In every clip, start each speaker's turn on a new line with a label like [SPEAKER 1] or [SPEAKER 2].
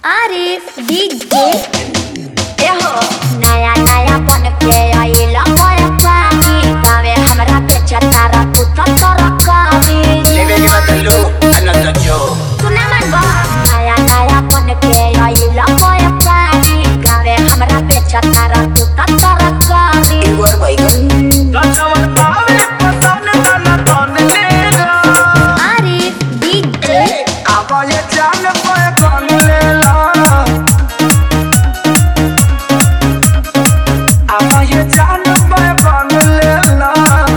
[SPEAKER 1] Arif DJ नया नया बन के आइला पानी गावे हमरा पे चतारा तू तरकारी
[SPEAKER 2] लेवे के बदलो अनंत जो
[SPEAKER 1] सुना मन बा नया नया बन के आइला पानी गावे हमरा पे चतारा तू तरकारी
[SPEAKER 2] इवर बैगन
[SPEAKER 3] लचवन पावे पसन तन तन लेला
[SPEAKER 1] आरिफ डीजे
[SPEAKER 3] आवा ये जान पे कौन लेला आवा ये जान पे कौन लेला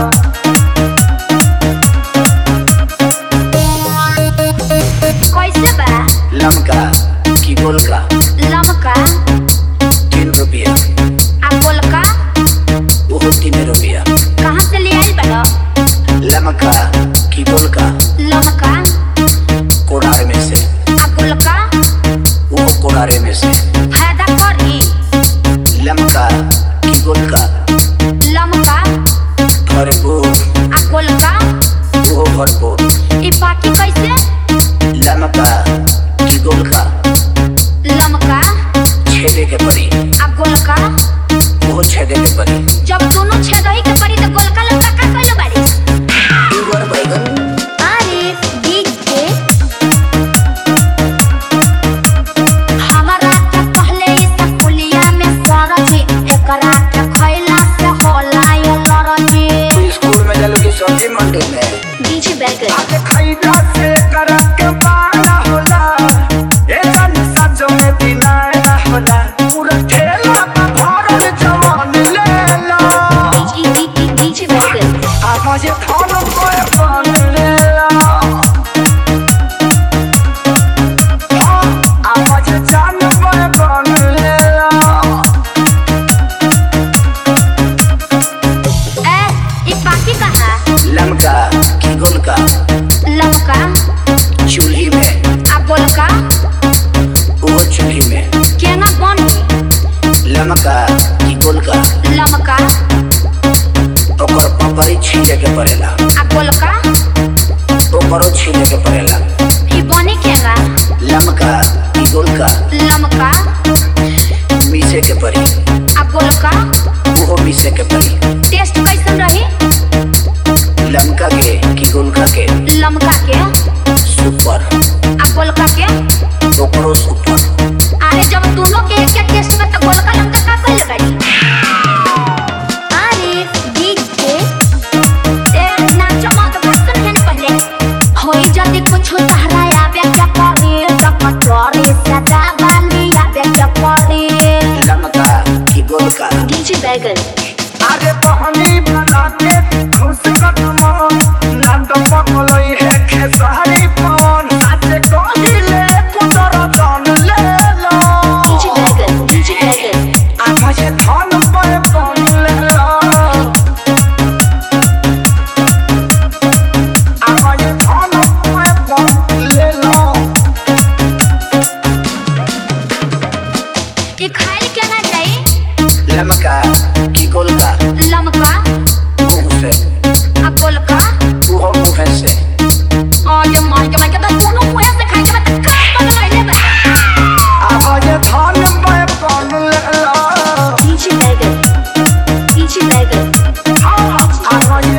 [SPEAKER 1] कैसे बा
[SPEAKER 2] लमका की गोलका
[SPEAKER 1] लमका
[SPEAKER 2] 3 रुपया
[SPEAKER 1] आ गोलका
[SPEAKER 2] वो 3 रुपया
[SPEAKER 1] कहाँ से ले आई बड़ा
[SPEAKER 2] लमका की गोलका
[SPEAKER 1] लमका
[SPEAKER 2] कोड़ार में से
[SPEAKER 1] आ गोलका
[SPEAKER 2] वो कोड़ारे में से
[SPEAKER 1] फायदा करी
[SPEAKER 2] लमका की गोलका
[SPEAKER 1] लमका
[SPEAKER 2] भरपूर
[SPEAKER 1] आ गोलका
[SPEAKER 2] वो भरपूर
[SPEAKER 1] ई बाकी कैसे
[SPEAKER 2] लमका की गोलका
[SPEAKER 1] लमका
[SPEAKER 2] छेदे के परी
[SPEAKER 1] आ गोलका
[SPEAKER 2] वो छेदे के परी
[SPEAKER 1] जब दोनों छेदही के पड़ी तो गोलका लमका का कइले बाड़ी
[SPEAKER 2] इवर बैगन
[SPEAKER 1] आरिफ डीजे हमरा के पहले इस पुलिया में सरजी एकरा के खइला से होला ये लरजी
[SPEAKER 2] स्कूल में चलो की सब्जी मंडी में
[SPEAKER 1] डीजे बैगन
[SPEAKER 3] आके खैला से करक के बाला होला ए जन सजो में दिना ना होला पूरा ठेला पे भरल जवान लेला
[SPEAKER 1] डीजे बैगन
[SPEAKER 3] आवा ये थान पे कौन लेला आवा ये जान पे कौन लेला
[SPEAKER 1] ए ई बाकी कहाँ
[SPEAKER 2] लमका की गोलका
[SPEAKER 1] लमका
[SPEAKER 2] चूल्ही में
[SPEAKER 1] आ गोलका
[SPEAKER 2] वो चूल्ही में
[SPEAKER 1] केना बनी
[SPEAKER 2] लमका की गोलका
[SPEAKER 1] लमका
[SPEAKER 2] ओकर पपरी छीले के पड़ेला
[SPEAKER 1] आ गोलका
[SPEAKER 2] ओकरो छीले के पड़ेला
[SPEAKER 1] ई बनी केना
[SPEAKER 2] लमका की गोलका
[SPEAKER 1] लमका
[SPEAKER 2] मीसे के परी
[SPEAKER 1] आ गोलका
[SPEAKER 2] वो मीसे के परी
[SPEAKER 1] टेस्ट कैसन रही
[SPEAKER 2] लमका के की गोलका के
[SPEAKER 1] लमका के
[SPEAKER 2] सुपर
[SPEAKER 1] आ गोलका के
[SPEAKER 2] ओकरो सुपर
[SPEAKER 1] अरे जब दोनों के एक टेस्ट में तो गोलका लमका का कइले बाड़ी आरिफ डीजे ए नाचो मत बसन है पहले होई जदी कुछ तहरा आवे क्या करी टपटोरी सदा वाली आवे क्या करी
[SPEAKER 2] लमका की गोलका
[SPEAKER 1] डीजे बैगन
[SPEAKER 3] आगे पहनी बना के खुश कदमो नाम तो पकलोई है खेसारी पवन साचे कोहिले कुदर जान ले लो
[SPEAKER 1] डीजे बैगन
[SPEAKER 3] आवा ये थान पे कौन लेला आवा ये थान पे कौन लेला
[SPEAKER 1] ये खाइल केना जाई
[SPEAKER 2] लमका की गोलका
[SPEAKER 1] लमका
[SPEAKER 2] मुंह से
[SPEAKER 1] आ गोलका
[SPEAKER 2] वो मुंह से
[SPEAKER 1] और ये मार के तो दोनों मुंह से खाएंगे मत का पकड़ ले
[SPEAKER 3] आवा ये थान पे कौन लेला
[SPEAKER 1] डीजे बैगन
[SPEAKER 3] आवा ये